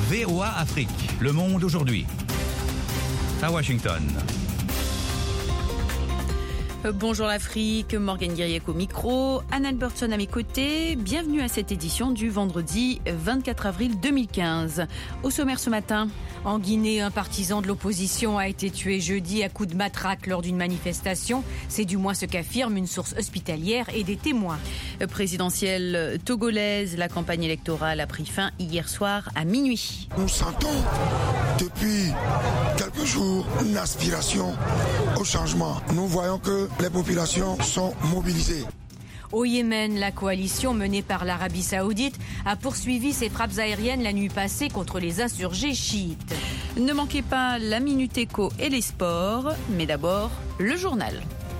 VOA Afrique, le monde aujourd'hui. À Washington. Bonjour l'Afrique, Morgane Guiriec au micro, Anne Albertson à mes côtés. Bienvenue à cette édition du vendredi 24 avril 2015. Au sommaire ce matin. En Guinée, un partisan de l'opposition a été tué jeudi à coups de matraque lors d'une manifestation. C'est du moins ce qu'affirme une source hospitalière et des témoins. Présidentielle togolaise, la campagne électorale a pris fin hier soir à minuit. Nous sentons depuis quelques jours une aspiration au changement. Nous voyons que les populations sont mobilisées. Au Yémen, la coalition menée par l'Arabie Saoudite a poursuivi ses frappes aériennes la nuit passée contre les insurgés chiites. Ne manquez pas la Minute Éco et les sports, mais d'abord le journal.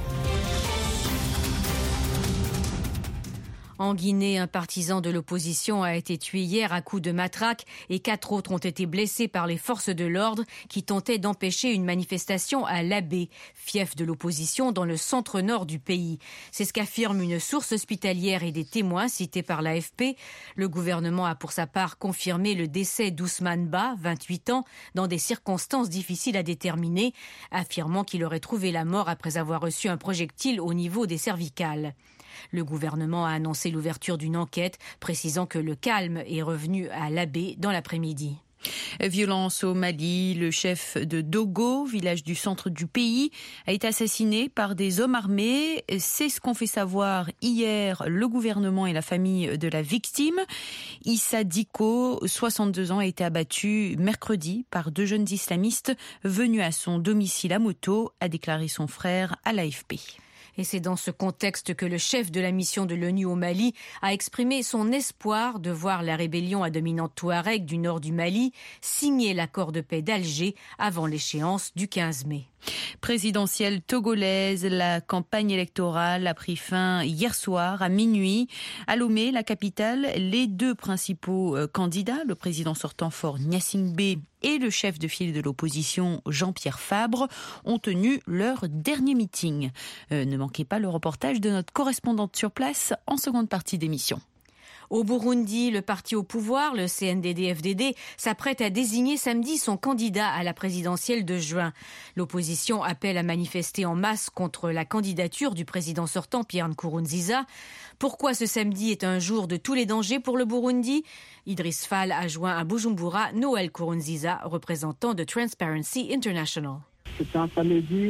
En Guinée, un partisan de l'opposition a été tué hier à coups de matraque et 4 autres ont été blessés par les forces de l'ordre qui tentaient d'empêcher une manifestation à Labé, fief de l'opposition dans le centre-nord du pays. C'est ce qu'affirme une source hospitalière et des témoins cités par l'AFP. Le gouvernement a pour sa part confirmé le décès d'Ousmane Ba, 28 ans, dans des circonstances difficiles à déterminer, affirmant qu'il aurait trouvé la mort après avoir reçu un projectile au niveau des cervicales. Le gouvernement a annoncé l'ouverture d'une enquête, précisant que le calme est revenu à Labé dans l'après-midi. Violence au Mali, le chef de Dogo, village du centre du pays, a été assassiné par des hommes armés. C'est ce qu'ont fait savoir hier le gouvernement et la famille de la victime. Issa Diko, 62 ans, a été abattu mercredi par 2 jeunes islamistes venus à son domicile à moto, a déclaré son frère à l'AFP. Et c'est dans ce contexte que le chef de la mission de l'ONU au Mali a exprimé son espoir de voir la rébellion à dominante touareg du nord du Mali signer l'accord de paix d'Alger avant l'échéance du 15 mai. Présidentielle togolaise, la campagne électorale a pris fin hier soir à minuit. À Lomé, la capitale, les 2 principaux candidats, le président sortant Faure Gnassingbé et le chef de file de l'opposition Jean-Pierre Fabre, ont tenu leur dernier meeting. Ne manquez pas le reportage de notre correspondante sur place en seconde partie d'émission. Au Burundi, le parti au pouvoir, le CNDD-FDD, s'apprête à désigner samedi son candidat à la présidentielle de juin. L'opposition appelle à manifester en masse contre la candidature du président sortant Pierre Nkurunziza. Pourquoi ce samedi est un jour de tous les dangers pour le Burundi ? Idriss Fall a joint à Bujumbura Noël Nkurunziza, représentant de Transparency International. C'est un samedi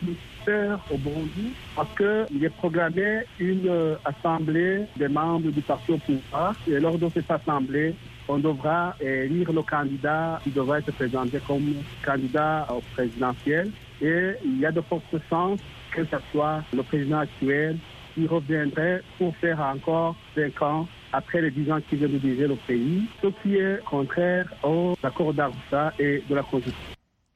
super au Burundi parce qu'il est programmé une assemblée des membres du parti au pouvoir. Et lors de cette assemblée, on devra élire le candidat qui devra se présenter comme candidat au présidentiel. Et il y a de fortes chances que ce soit le président actuel qui reviendrait pour faire encore 5 ans après les 10 ans qu'il vient de diriger le pays, ce qui est contraire aux accords d'Arusha et de la Constitution.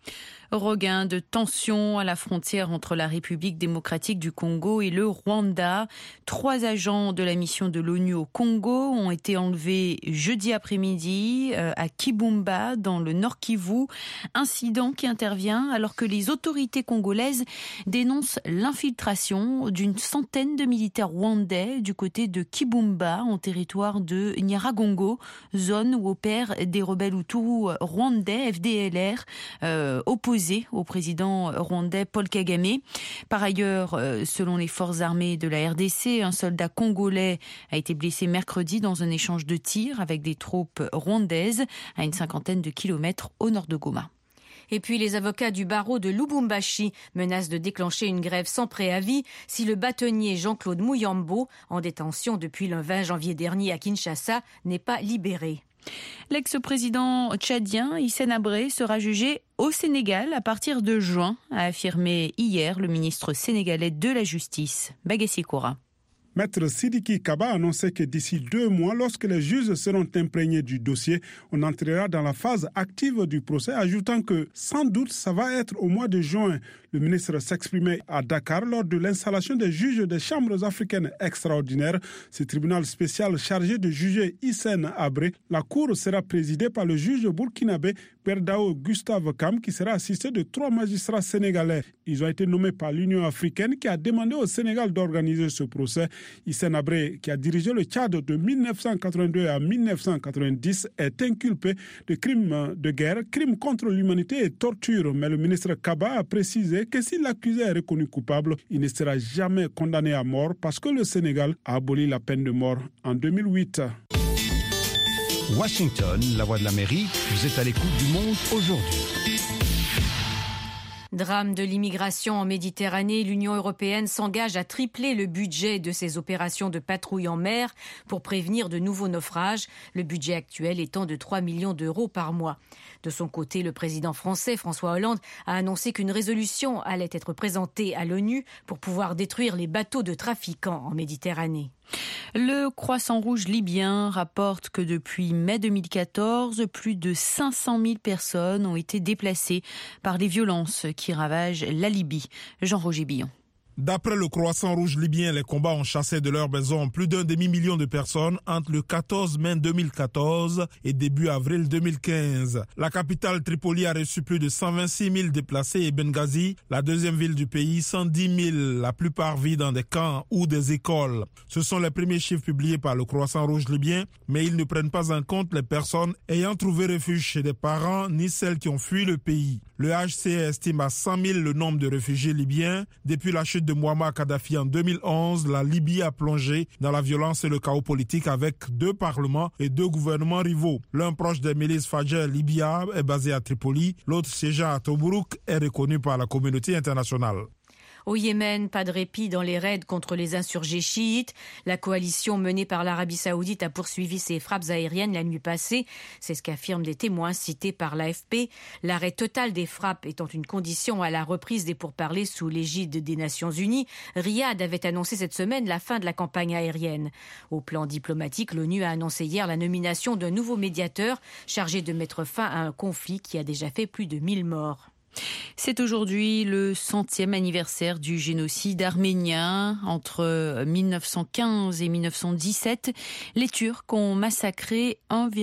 Regain de tension à la frontière entre la République démocratique du Congo et le Rwanda. 3 agents de la mission de l'ONU au Congo ont été enlevés jeudi après-midi à Kibumba, dans le Nord Kivu. Incident qui intervient alors que les autorités congolaises dénoncent l'infiltration d'une centaine de militaires rwandais du côté de Kibumba, en territoire de Nyiragongo, zone où opèrent des rebelles Hutus rwandais, FDLR, opposés au président rwandais Paul Kagame. Par ailleurs, selon les forces armées de la RDC, un soldat congolais a été blessé mercredi dans un échange de tirs avec des troupes rwandaises à une 50aine de kilomètres au nord de Goma. Et puis les avocats du barreau de Lubumbashi menacent de déclencher une grève sans préavis si le bâtonnier Jean-Claude Muyambo, en détention depuis le 20 janvier dernier à Kinshasa, n'est pas libéré. L'ex-président tchadien Hissène Habré sera jugé au Sénégal à partir de juin, a affirmé hier le ministre sénégalais de la Justice, Bagassi Koura. Maître Sidiki Kaba a annoncé que d'ici 2 mois, lorsque les juges seront imprégnés du dossier, on entrera dans la phase active du procès, ajoutant que sans doute ça va être au mois de juin. Le ministre s'exprimait à Dakar lors de l'installation des juges des chambres africaines extraordinaires. Ce tribunal spécial chargé de juger Hissène Habré, la cour sera présidée par le juge burkinabé Perdao Gustave Kam, qui sera assisté de 3 magistrats sénégalais. Ils ont été nommés par l'Union africaine qui a demandé au Sénégal d'organiser ce procès. Hissène Habré, qui a dirigé le Tchad de 1982 à 1990, est inculpé de crimes de guerre, crimes contre l'humanité et torture. Mais le ministre Kaba a précisé que si l'accusé est reconnu coupable, il ne sera jamais condamné à mort parce que le Sénégal a aboli la peine de mort en 2008. Washington, la voix de l'Amérique, vous êtes à l'écoute du monde aujourd'hui. Drame de l'immigration en Méditerranée, l'Union européenne s'engage à tripler le budget de ses opérations de patrouille en mer pour prévenir de nouveaux naufrages, le budget actuel étant de 3 millions d'euros par mois. De son côté, le président français François Hollande a annoncé qu'une résolution allait être présentée à l'ONU pour pouvoir détruire les bateaux de trafiquants en Méditerranée. Le Croissant Rouge libyen rapporte que depuis mai 2014, plus de 500 000 personnes ont été déplacées par les violences qui ravagent la Libye. Jean-Roger Billon. D'après le Croissant Rouge libyen, les combats ont chassé de leur maison plus d'un demi-million de personnes entre le 14 mai 2014 et début avril 2015. La capitale Tripoli a reçu plus de 126 000 déplacés et Benghazi, la deuxième ville du pays, 110 000. La plupart vivent dans des camps ou des écoles. Ce sont les premiers chiffres publiés par le Croissant Rouge libyen, mais ils ne prennent pas en compte les personnes ayant trouvé refuge chez des parents ni celles qui ont fui le pays. Le HCR estime à 100 000 le nombre de réfugiés libyens. Depuis la chute de Mouammar Kadhafi en 2011, la Libye a plongé dans la violence et le chaos politique avec 2 parlements et 2 gouvernements rivaux. L'un proche des milices Fajr Libya est basé à Tripoli, l'autre siégeant à Tobrouk est reconnu par la communauté internationale. Au Yémen, pas de répit dans les raids contre les insurgés chiites. La coalition menée par l'Arabie Saoudite a poursuivi ses frappes aériennes la nuit passée. C'est ce qu'affirment des témoins cités par l'AFP. L'arrêt total des frappes étant une condition à la reprise des pourparlers sous l'égide des Nations Unies. Riyad avait annoncé cette semaine la fin de la campagne aérienne. Au plan diplomatique, l'ONU a annoncé hier la nomination d'un nouveau médiateur chargé de mettre fin à un conflit qui a déjà fait plus de 1000 morts. C'est aujourd'hui le 100e anniversaire du génocide arménien. Entre 1915 et 1917, les Turcs ont massacré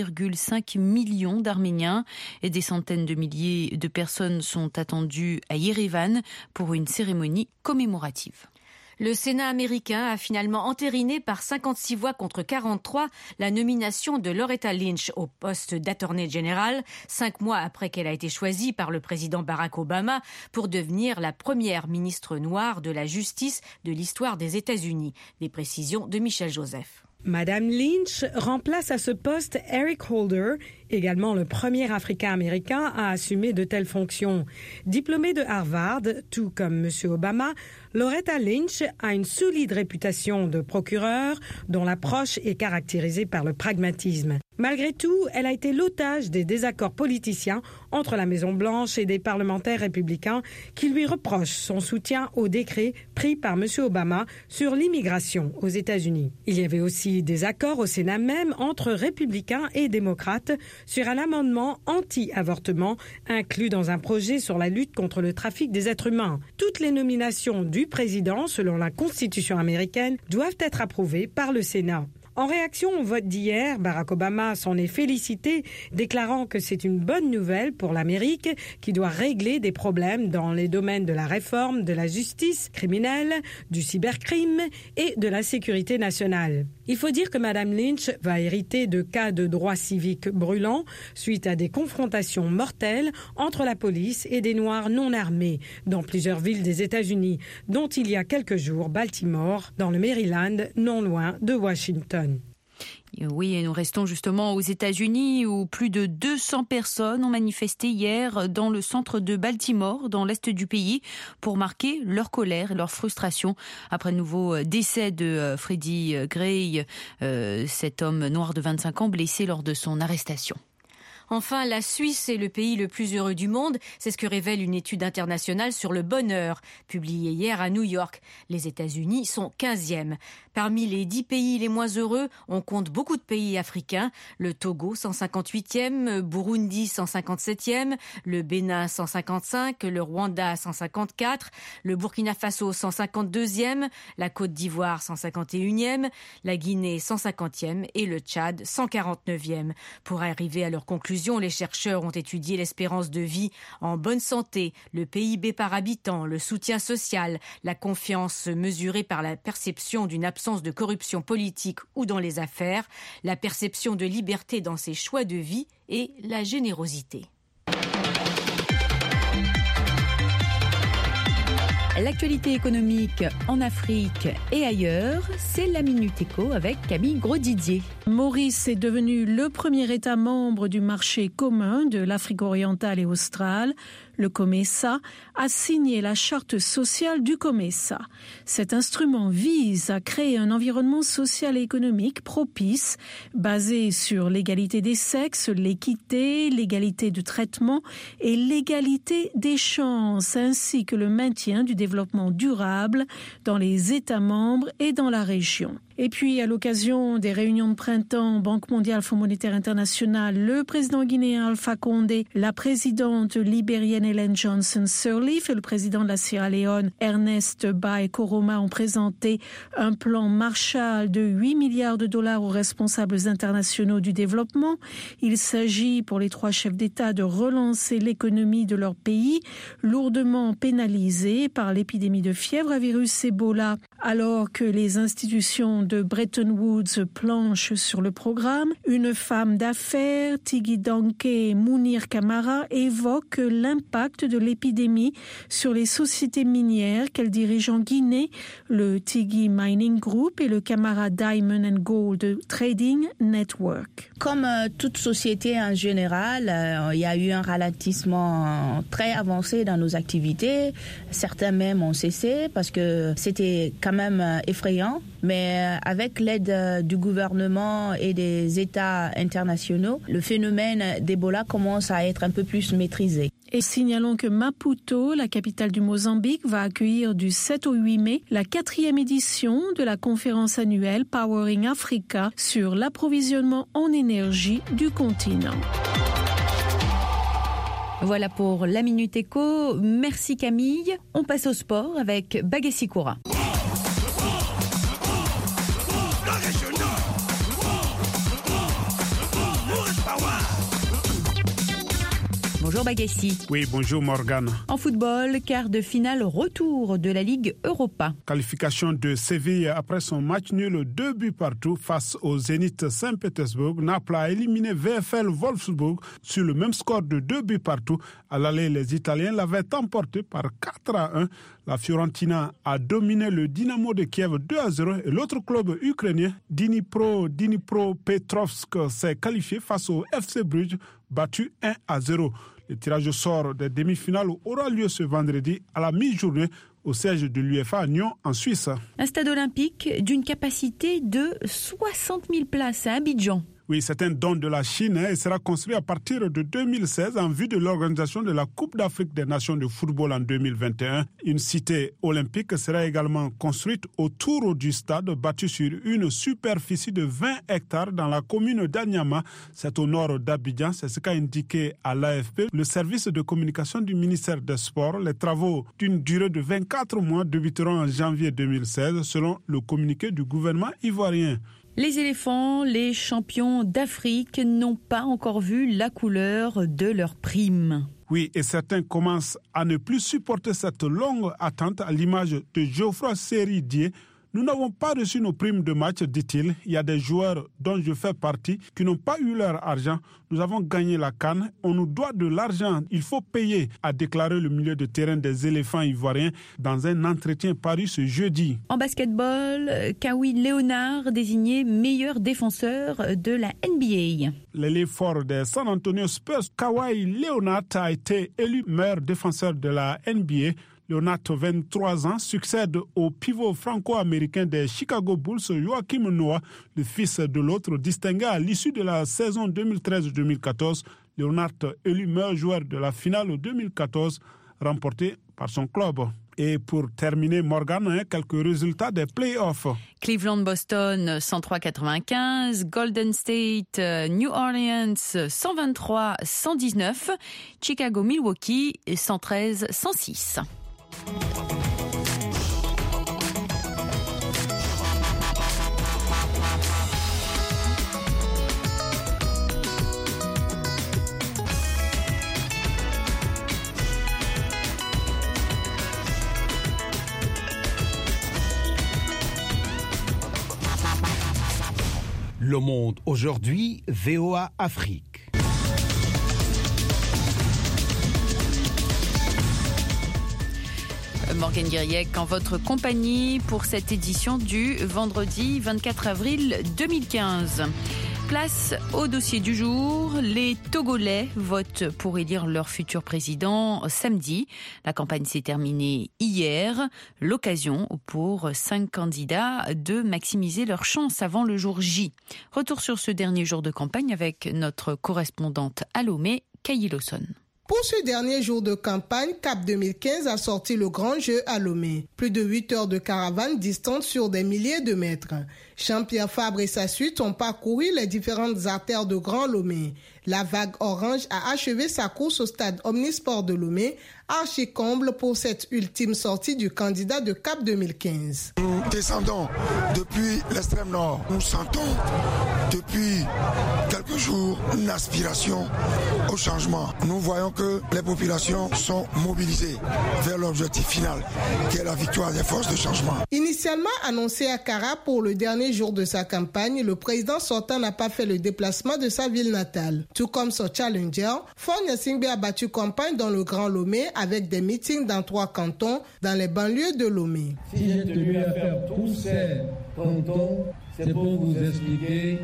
1,5 million d'Arméniens et des centaines de milliers de personnes sont attendues à Yerevan pour une cérémonie commémorative. Le Sénat américain a finalement entériné par 56 voix contre 43 la nomination de Loretta Lynch au poste d'Attorney General, 5 mois après qu'elle a été choisie par le président Barack Obama pour devenir la première ministre noire de la justice de l'histoire des États-Unis. Des précisions de Michel Joseph. Madame Lynch remplace à ce poste Eric Holder, également le premier Africain-Américain à assumer de telles fonctions. Diplômée de Harvard, tout comme M. Obama, Loretta Lynch a une solide réputation de procureur dont l'approche est caractérisée par le pragmatisme. Malgré tout, elle a été l'otage des désaccords politiciens entre la Maison-Blanche et des parlementaires républicains qui lui reprochent son soutien au décret pris par M. Obama sur l'immigration aux États-Unis. Il y avait aussi des accords au Sénat même entre républicains et démocrates sur un amendement anti-avortement inclus dans un projet sur la lutte contre le trafic des êtres humains. Toutes les nominations du président, selon la Constitution américaine, doivent être approuvées par le Sénat. En réaction au vote d'hier, Barack Obama s'en est félicité, déclarant que c'est une bonne nouvelle pour l'Amérique qui doit régler des problèmes dans les domaines de la réforme de la justice criminelle, du cybercrime et de la sécurité nationale. Il faut dire que Mme Lynch va hériter de cas de droits civiques brûlants suite à des confrontations mortelles entre la police et des Noirs non armés dans plusieurs villes des États-Unis, dont il y a quelques jours Baltimore, dans le Maryland, non loin de Washington. Oui, et nous restons justement aux États-Unis où plus de 200 personnes ont manifesté hier dans le centre de Baltimore, dans l'est du pays, pour marquer leur colère et leur frustration après le nouveau décès de Freddie Gray, cet homme noir de 25 ans blessé lors de son arrestation. Enfin, la Suisse est le pays le plus heureux du monde. C'est ce que révèle une étude internationale sur le bonheur, publiée hier à New York. Les États-Unis sont 15e. Parmi les 10 pays les moins heureux, on compte beaucoup de pays africains. Le Togo, 158e, Burundi, 157e, le Bénin, 155, le Rwanda, 154, le Burkina Faso, 152e, la Côte d'Ivoire, 151e, la Guinée, 150e et le Tchad, 149e. Pour arriver à leur conclusion, conclusion, les chercheurs ont étudié l'espérance de vie en bonne santé, le PIB par habitant, le soutien social, la confiance mesurée par la perception d'une absence de corruption politique ou dans les affaires, la perception de liberté dans ses choix de vie et la générosité. L'actualité économique en Afrique et ailleurs, c'est la Minute Éco avec Camille Grosdidier. Maurice est devenu le premier État membre du marché commun de l'Afrique orientale et australe. Le COMESA a signé la charte sociale du COMESA. Cet instrument vise à créer un environnement social et économique propice, basé sur l'égalité des sexes, l'équité, l'égalité de traitement et l'égalité des chances, ainsi que le maintien du développement durable dans les États membres et dans la région. Et puis, à l'occasion des réunions de printemps, Banque mondiale, Fonds monétaire international, le président guinéen Alpha Condé, la présidente libérienne Ellen Johnson Sirleaf et le président de la Sierra Leone, Ernest Bai Koroma, ont présenté un plan Marshall de 8 milliards de dollars aux responsables internationaux du développement. Il s'agit pour les 3 chefs d'État de relancer l'économie de leur pays, lourdement pénalisée par l'épidémie de fièvre à virus Ebola, alors que les institutions de Bretton Woods planchent sur le programme. Une femme d'affaires, Tigui Danke Mounir Camara, évoque l'impact de l'épidémie sur les sociétés minières qu'elle dirige en Guinée, le Tigui Mining Group et le Camara Diamond and Gold Trading Network. Comme toute société en général, il y a eu un ralentissement très avancé dans nos activités. Certains même ont cessé parce que c'était quand même effrayant. Mais avec l'aide du gouvernement et des États internationaux, le phénomène d'Ebola commence à être un peu plus maîtrisé. Et signalons que Maputo, la capitale du Mozambique, va accueillir du 7 au 8 mai la 4e édition de la conférence annuelle Powering Africa sur l'approvisionnement en énergie du continent. Voilà pour la Minute Éco. Merci Camille. On passe au sport avec Bagassi Koura. Bonjour Bagassi. Oui, bonjour Morgane. En football, quart de finale retour de la Ligue Europa. Qualification de Séville après son match nul 2 buts partout face au Zénith Saint-Pétersbourg. Naples a éliminé VfL Wolfsburg sur le même score de 2 buts partout. À l'aller, les Italiens l'avaient emporté par 4-1. La Fiorentina a dominé le Dynamo de Kiev 2-0 et l'autre club ukrainien, Dnipropetrovsk, s'est qualifié face au FC Bruges, battu 1-0. Le tirage au sort des demi-finales aura lieu ce vendredi à la mi-journée au siège de l'UEFA à Nyon, en Suisse. Un stade olympique d'une capacité de 60 000 places à Abidjan. Oui, c'est un don de la Chine et sera construit à partir de 2016 en vue de l'organisation de la Coupe d'Afrique des Nations de football en 2021. Une cité olympique sera également construite autour du stade, bâti sur une superficie de 20 hectares dans la commune d'Anyama. C'est au nord d'Abidjan, c'est ce qu'a indiqué à l'AFP le service de communication du ministère des Sports. Les travaux d'une durée de 24 mois débuteront en janvier 2016 selon le communiqué du gouvernement ivoirien. Les éléphants, les champions d'Afrique, n'ont pas encore vu la couleur de leur prime. Oui, et certains commencent à ne plus supporter cette longue attente à l'image de Geoffroy Seri-Dié. Nous n'avons pas reçu nos primes de match, dit-il. Il y a des joueurs dont je fais partie qui n'ont pas eu leur argent. Nous avons gagné la CAN. On nous doit de l'argent. Il faut payer, a déclaré le milieu de terrain des éléphants ivoiriens dans un entretien paru ce jeudi. En basketball, Kawhi Leonard désigné meilleur défenseur de la NBA. L'ailier fort des San Antonio Spurs, Kawhi Leonard, a été élu meilleur défenseur de la NBA. Leonard, 23 ans, succède au pivot franco-américain des Chicago Bulls, Joachim Noah, le fils de l'autre, distingué à l'issue de la saison 2013-2014. Leonard, élu meilleur joueur de la finale 2014, remportée par son club. Et pour terminer, Morgan, quelques résultats des playoffs. Cleveland-Boston 103-95, Golden State New Orleans 123-119, Chicago-Milwaukee 113-106. Le Monde aujourd'hui, VOA Afrique. Morgane Guiriec en votre compagnie pour cette édition du vendredi 24 avril 2015. Place au dossier du jour. Les Togolais votent pour élire leur futur président samedi. La campagne s'est terminée hier. L'occasion pour 5 candidats de maximiser leurs chances avant le jour J. Retour sur ce dernier jour de campagne avec notre correspondante à Lomé, Kayi Lawson. Pour ce dernier jour de campagne, CAP 2015 a sorti le grand jeu à Lomé. Plus de 8 heures de caravane distante sur des milliers de mètres. Jean-Pierre Fabre et sa suite ont parcouru les différentes artères de Grand Lomé. La vague orange a achevé sa course au stade Omnisport de Lomé, archi-comble pour cette ultime sortie du candidat de CAP 2015. Nous descendons depuis l'extrême nord. Nous sentons depuis quelques jours une aspiration au changement. Nous voyons que les populations sont mobilisées vers l'objectif final, qui est la victoire des forces de changement. Initialement annoncé à Kara pour le dernier jour de sa campagne, le président sortant n'a pas fait le déplacement de sa ville natale. Tout comme son challenger, Faure Gnassingbé a battu campagne dans le Grand Lomé avec des meetings dans 3 cantons dans les banlieues de Lomé. Si j'ai tenu à faire tous ces cantons, c'est pour vous expliquer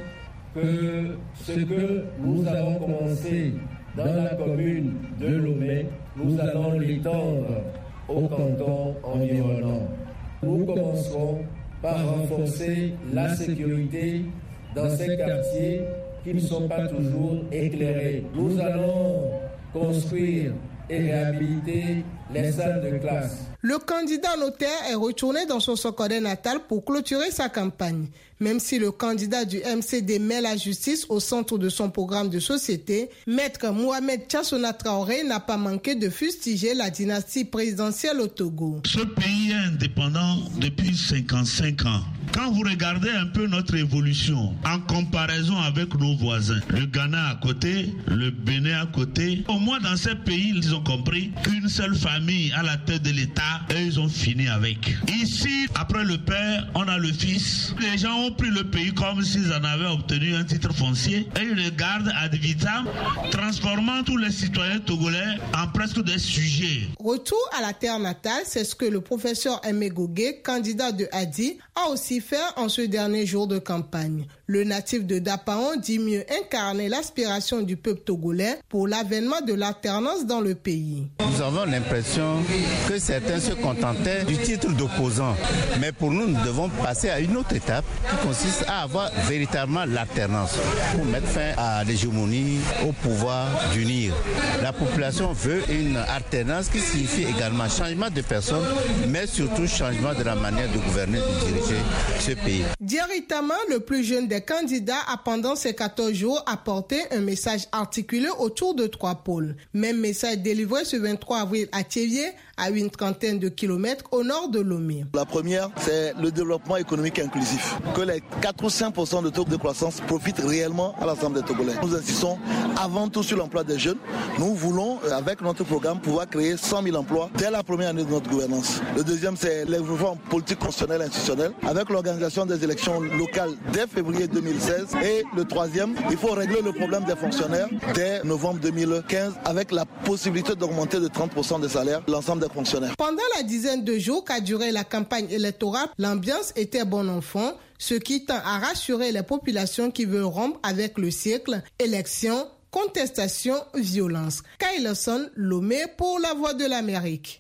que ce que nous avons commencé dans la commune de Lomé, nous allons l'étendre aux cantons environnants. Nous commencerons par renforcer la sécurité dans ces quartiers qui ne sont pas toujours éclairés. Nous allons construire et réhabiliter les salles de classe. Le candidat notaire est retourné dans son Sokodé natal pour clôturer sa campagne. Même si le candidat du MCD met la justice au centre de son programme de société, Maître Mohamed Tchassona Traoré n'a pas manqué de fustiger la dynastie présidentielle au Togo. Ce pays est indépendant depuis 55 ans. Quand vous regardez un peu notre évolution en comparaison avec nos voisins, le Ghana à côté, le Bénin à côté, au moins dans ces pays, ils ont compris qu'une seule famille à la tête de l'État, et ils ont fini avec. Ici, après le père, on a le fils. Les gens ont pris le pays comme s'ils en avaient obtenu un titre foncier et ils le gardent ad vitam, transformant tous les citoyens togolais en presque des sujets. Retour à la terre natale, c'est ce que le professeur Aimé Gogué, candidat de Hadi, a aussi fait en ce dernier jour de campagne. Le natif de Dapaon dit mieux incarner l'aspiration du peuple togolais pour l'avènement de l'alternance dans le pays. Nous avons l'impression que certains se contentaient du titre d'opposant. Mais pour nous, nous devons passer à une autre étape qui consiste à avoir véritablement l'alternance pour mettre fin à l'hégémonie, au pouvoir d'unir. La population veut une alternance qui signifie également changement de personnes, mais surtout changement de la manière de gouverner et de diriger ce pays. Directement, le plus jeune des candidats a pendant ces 14 jours apporté un message articulé autour de 3 pôles. Même message délivré ce 23 avril à Thiévié, à une trentaine de kilomètres au nord de Lomé. La première, c'est le développement économique inclusif. Que les 4 ou 5% de taux de croissance profitent réellement à l'ensemble des Togolais. Nous insistons avant tout sur l'emploi des jeunes. Nous voulons, avec notre programme, pouvoir créer 100 000 emplois dès la première année de notre gouvernance. Le deuxième, c'est les réformes politiques, constitutionnelles et institutionnelles, avec l'organisation des élections locales dès février 2016. Et le troisième, il faut régler le problème des fonctionnaires dès novembre 2015, avec la possibilité d'augmenter de 30% des salaires l'ensemble des fonctionnaires. Pendant la dizaine de jours qu'a duré la campagne électorale, l'ambiance était bon enfant, ce qui tend à rassurer les populations qui veulent rompre avec le siècle, élections, contestation, violence. Kayi Lawson, Lomé pour La Voix de l'Amérique.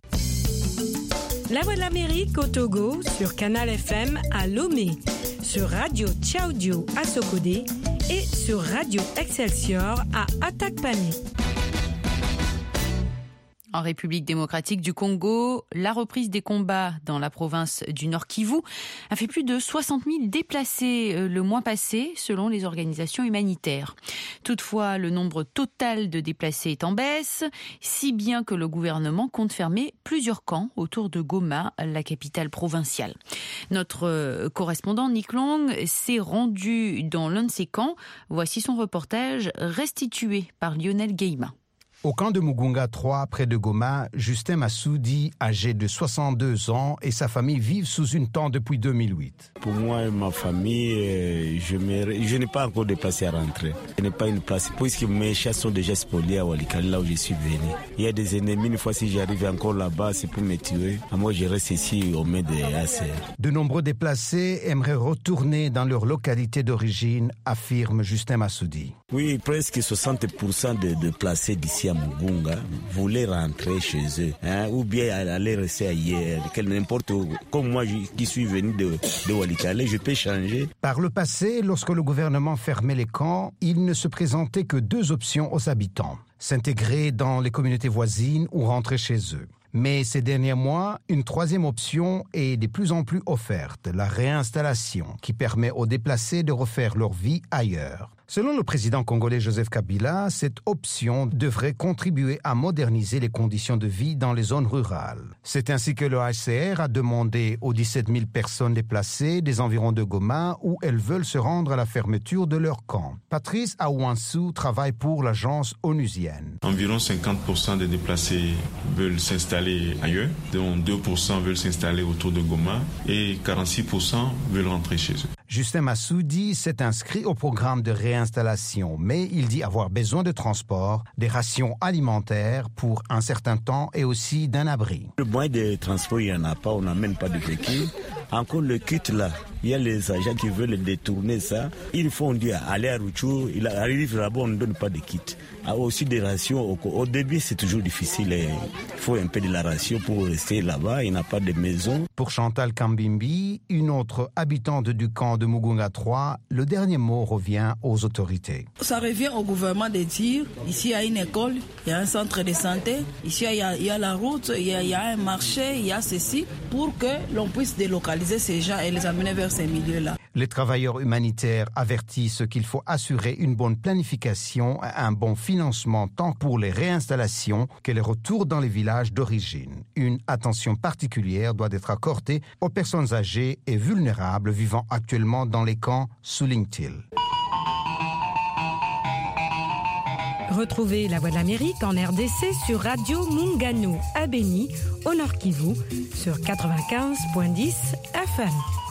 La Voix de l'Amérique au Togo sur Canal FM à Lomé, sur Radio Tchaoudio à Sokodé et sur Radio Excelsior à Atakpané. En République démocratique du Congo, la reprise des combats dans la province du Nord Kivu a fait plus de 60 000 déplacés le mois passé, selon les organisations humanitaires. Toutefois, le nombre total de déplacés est en baisse, si bien que le gouvernement compte fermer plusieurs camps autour de Goma, la capitale provinciale. Notre correspondant Nick Long s'est rendu dans l'un de ces camps. Voici son reportage restitué par Lionel Guéima. Au camp de Mugunga 3, près de Goma, Justin Massoudi, âgé de 62 ans, et sa famille vivent sous une tente depuis 2008. Pour moi et ma famille, je n'ai pas encore de place à rentrer. Je n'ai pas une place, puisque mes chats sont déjà spoliés à Walikale, là où je suis venu. Il y a des ennemis, une fois si j'arrive encore là-bas, c'est pour me tuer. Moi, je reste ici au mains des ACR. De nombreux déplacés aimeraient retourner dans leur localité d'origine, affirme Justin Massoudi. Oui, presque 60% de déplacés d'ici à Mugunga voulaient rentrer chez eux, ou bien aller rester ailleurs, n'importe où. Comme moi qui suis venu de Walikale, je peux changer. Par le passé, lorsque le gouvernement fermait les camps, il ne se présentait que 2 options aux habitants: s'intégrer dans les communautés voisines ou rentrer chez eux. Mais ces derniers mois, une 3e option est de plus en plus offerte, la réinstallation, qui permet aux déplacés de refaire leur vie ailleurs. Selon le président congolais Joseph Kabila, cette option devrait contribuer à moderniser les conditions de vie dans les zones rurales. C'est ainsi que le HCR a demandé aux 17 000 personnes déplacées des environs de Goma où elles veulent se rendre à la fermeture de leur camp. Patrice Aouansou travaille pour l'agence onusienne. Environ 50% des déplacés veulent s'installer ailleurs, dont 2% veulent s'installer autour de Goma et 46% veulent rentrer chez eux. Justin Massoudi s'est inscrit au programme de réinstallation, mais il dit avoir besoin de transport, des rations alimentaires pour un certain temps et aussi d'un abri. Le moyen de transport, il n'y en a pas, on n'amène pas de véhicule. Encore le kit là, il y a les agents qui veulent détourner ça. Ils font dire aller à Rutshuru, il arrive là-bas, on ne donne pas de kit. Aussi des rations, au début c'est toujours difficile, il faut un peu de la ration pour rester là-bas, il n'y a pas de maison. Pour Chantal Kambimbi, une autre habitante du camp de Mugunga 3, le dernier mot revient aux autorités. Ça revient au gouvernement de dire, ici il y a une école, il y a un centre de santé, ici il y a la route, il y a un marché, il y a ceci, pour que l'on puisse délocaliser ces gens et les amener vers ces milieux-là. Les travailleurs humanitaires avertissent qu'il faut assurer une bonne planification et un bon financement tant pour les réinstallations que les retours dans les villages d'origine. Une attention particulière doit être accordée aux personnes âgées et vulnérables vivant actuellement dans les camps, souligne-t-il. Retrouvez La Voix de l'Amérique en RDC sur Radio Mungano à Beni, au Nord Kivu, sur 95.10 FM.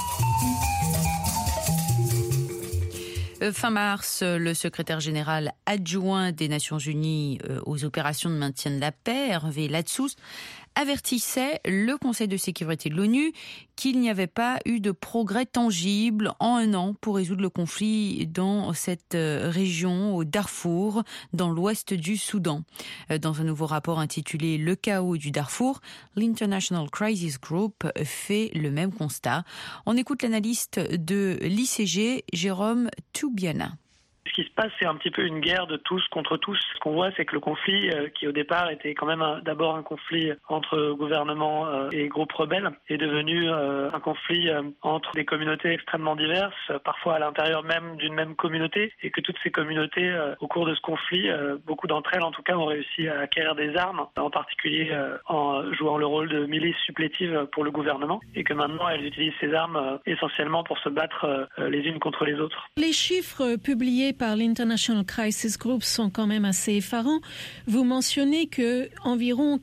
Fin mars, le secrétaire général adjoint des Nations Unies aux opérations de maintien de la paix, Hervé Ladsous, avertissait le Conseil de sécurité de l'ONU qu'il n'y avait pas eu de progrès tangible en 1 an pour résoudre le conflit dans cette région, au Darfour, dans l'ouest du Soudan. Dans un nouveau rapport intitulé « Le chaos du Darfour », l'International Crisis Group fait le même constat. On écoute l'analyste de l'ICG, Jérôme Toubiana. Ce qui se passe, c'est un petit peu une guerre de tous contre tous. Ce qu'on voit, c'est que le conflit, qui au départ était quand même d'abord un conflit entre gouvernements et groupes rebelles, est devenu un conflit entre des communautés extrêmement diverses, parfois à l'intérieur même d'une même communauté, et que toutes ces communautés, au cours de ce conflit, beaucoup d'entre elles en tout cas ont réussi à acquérir des armes, en particulier en jouant le rôle de milice supplétive pour le gouvernement, et que maintenant elles utilisent ces armes essentiellement pour se battre les unes contre les autres. Les chiffres publiés par l'International Crisis Group sont quand même assez effarants. Vous mentionnez que environ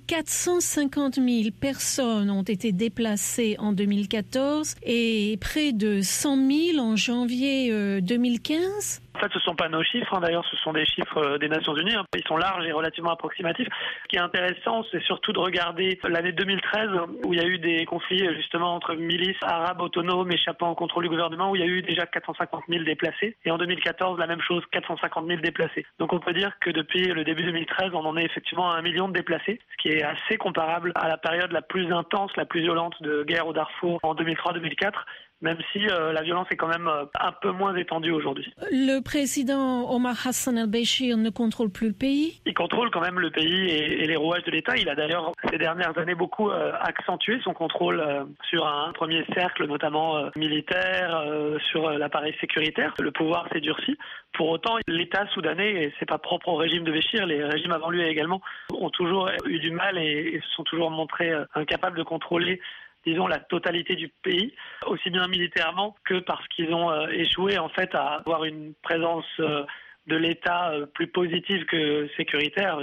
450 000 personnes ont été déplacées en 2014 et près de 100 000 en janvier 2015. En fait, ce ne sont pas nos chiffres, d'ailleurs, ce sont des chiffres des Nations Unies. Ils sont larges et relativement approximatifs. Ce qui est intéressant, c'est surtout de regarder l'année 2013, où il y a eu des conflits justement entre milices arabes autonomes échappant au contrôle du gouvernement, où il y a eu déjà 450 000 déplacés. Et en 2014, la même chose, 450 000 déplacés. Donc on peut dire que depuis le début 2013, on en est effectivement à 1 million de déplacés, ce qui est assez comparable à la période la plus intense, la plus violente de guerre au Darfour en 2003-2004. Même si la violence est quand même un peu moins étendue aujourd'hui. Le président Omar Hassan al-Béchir ne contrôle plus le pays ? Il contrôle quand même le pays et les rouages de l'État. Il a d'ailleurs, ces dernières années, beaucoup accentué son contrôle sur un premier cercle, notamment militaire, sur l'appareil sécuritaire. Le pouvoir s'est durci. Pour autant, l'État soudanais, et c'est pas propre au régime de Béchir, les régimes avant lui également, ont toujours eu du mal et se sont toujours montrés incapables de contrôler, disons, la totalité du pays, aussi bien militairement que parce qu'ils ont échoué en fait à avoir une présence de l'État plus positive que sécuritaire.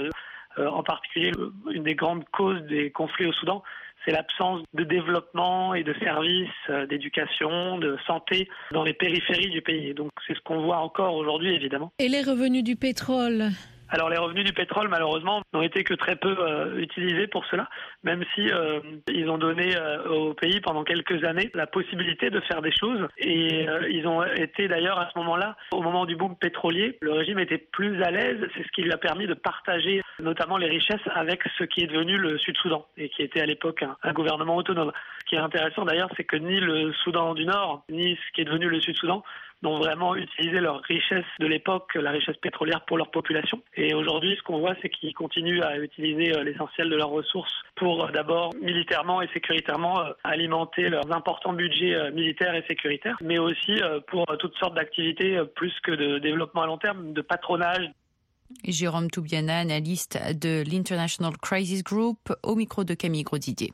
En particulier, une des grandes causes des conflits au Soudan, c'est l'absence de développement et de services d'éducation, de santé dans les périphéries du pays. Donc c'est ce qu'on voit encore aujourd'hui, évidemment. Et les revenus du pétrole ? Alors les revenus du pétrole, malheureusement, n'ont été que très peu utilisés pour cela, même si ils ont donné au pays pendant quelques années la possibilité de faire des choses. Et ils ont été d'ailleurs à ce moment-là, au moment du boom pétrolier, le régime était plus à l'aise. C'est ce qui lui a permis de partager notamment les richesses avec ce qui est devenu le Sud-Soudan et qui était à l'époque un gouvernement autonome. Ce qui est intéressant d'ailleurs, c'est que ni le Soudan du Nord, ni ce qui est devenu le Sud-Soudan n'ont vraiment utilisé leur richesse de l'époque, la richesse pétrolière pour leur population. Et aujourd'hui, ce qu'on voit, c'est qu'ils continuent à utiliser l'essentiel de leurs ressources pour d'abord militairement et sécuritairement alimenter leurs importants budgets militaires et sécuritaires, mais aussi pour toutes sortes d'activités plus que de développement à long terme, de patronage. Jérôme Toubiana, analyste de l'International Crisis Group, au micro de Camille Grosdidier.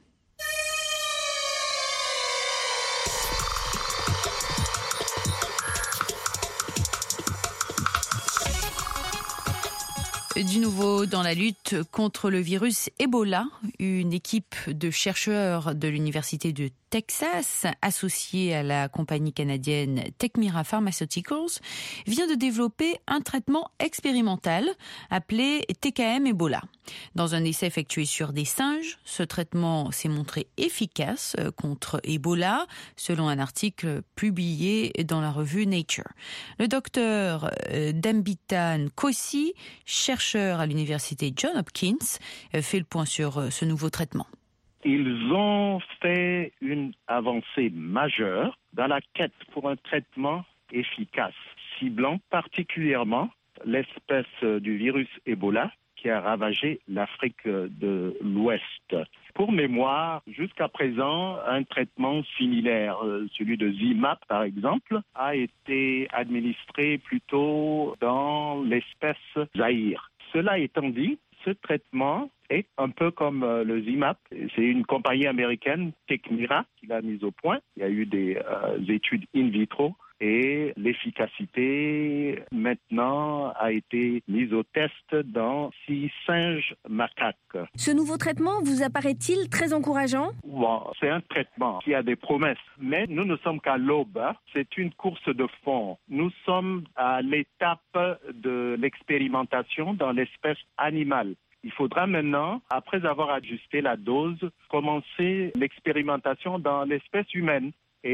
Du nouveau dans la lutte contre le virus Ebola, une équipe de chercheurs de l'Université de Texas, associée à la compagnie canadienne Techmira Pharmaceuticals, vient de développer un traitement expérimental appelé TKM Ebola. Dans un essai effectué sur des singes, ce traitement s'est montré efficace contre Ebola, selon un article publié dans la revue Nature. Le docteur Dambitan Kossi, chercheur à l'université Johns Hopkins, fait le point sur ce nouveau traitement. Ils ont fait une avancée majeure dans la quête pour un traitement efficace, ciblant particulièrement l'espèce du virus Ebola qui a ravagé l'Afrique de l'Ouest. Pour mémoire, jusqu'à présent, un traitement similaire, celui de Zimap par exemple, a été administré plutôt dans l'espèce Zaïre. Cela étant dit, ce traitement est un peu comme le Zimap. C'est une compagnie américaine, Techmira, qui l'a mis au point. Il y a eu des études in vitro et l'efficacité maintenant a été mise au test dans 6 singes macaques. Ce nouveau traitement vous apparaît-il très encourageant ? Bon, c'est un traitement qui a des promesses, mais nous ne sommes qu'à l'aube. C'est une course de fond. Nous sommes à l'étape de l'expérimentation dans l'espèce animale. Il faudra maintenant, après avoir ajusté la dose, commencer l'expérimentation dans l'espèce humaine.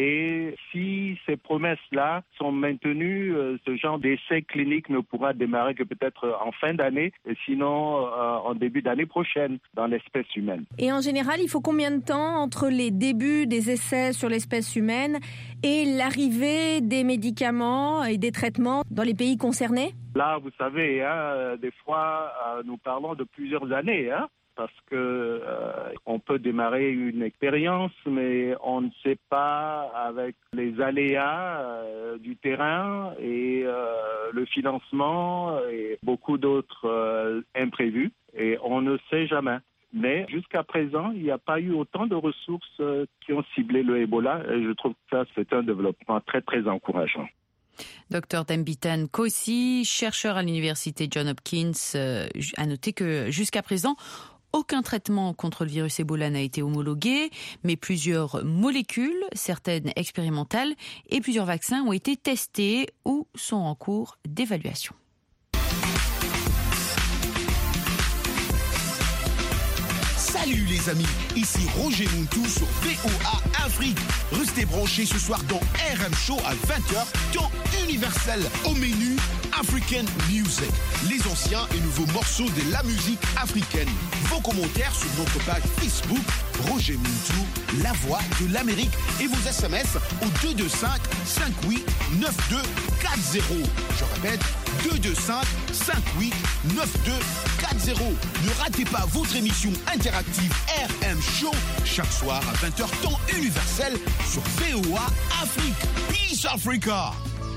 Et si ces promesses-là sont maintenues, ce genre d'essai clinique ne pourra démarrer que peut-être en fin d'année, et sinon en début d'année prochaine dans l'espèce humaine. Et en général, il faut combien de temps entre les débuts des essais sur l'espèce humaine et l'arrivée des médicaments et des traitements dans les pays concernés ? Là, vous savez, des fois, nous parlons de plusieurs années, parce que on peut démarrer une expérience, mais on ne sait pas avec les aléas du terrain et le financement et beaucoup d'autres imprévus, et on ne sait jamais. Mais jusqu'à présent, il n'y a pas eu autant de ressources qui ont ciblé le Ebola, et je trouve que ça, c'est un développement très, très encourageant. Dr Dambitan Kossi, chercheur à l'université Johns Hopkins, a noté que jusqu'à présent, aucun traitement contre le virus Ebola n'a été homologué, mais plusieurs molécules, certaines expérimentales, et plusieurs vaccins ont été testés ou sont en cours d'évaluation. Salut les amis, ici Roger Muntou sur VOA Afrique. Restez branchés ce soir dans RM Show à 20h, temps universel. Au menu, African Music. Les anciens et nouveaux morceaux de la musique africaine. Vos commentaires sur notre page Facebook, Roger Muntou, la voix de l'Amérique. Et vos SMS au 225 58 9240. Je répète, 225 58 9240. Ne ratez pas votre émission interactive RM Show chaque soir à 20h temps universel sur VOA Afrique. Peace Africa.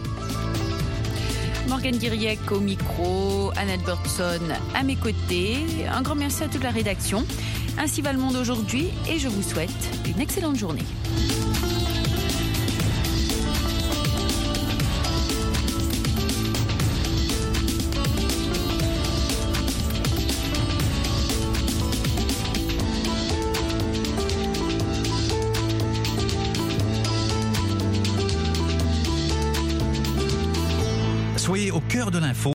Morgane Guiriec au micro, Annette Burton à mes côtés. Un grand merci à toute la rédaction. Ainsi va le monde aujourd'hui et je vous souhaite une excellente journée. cœur de l'info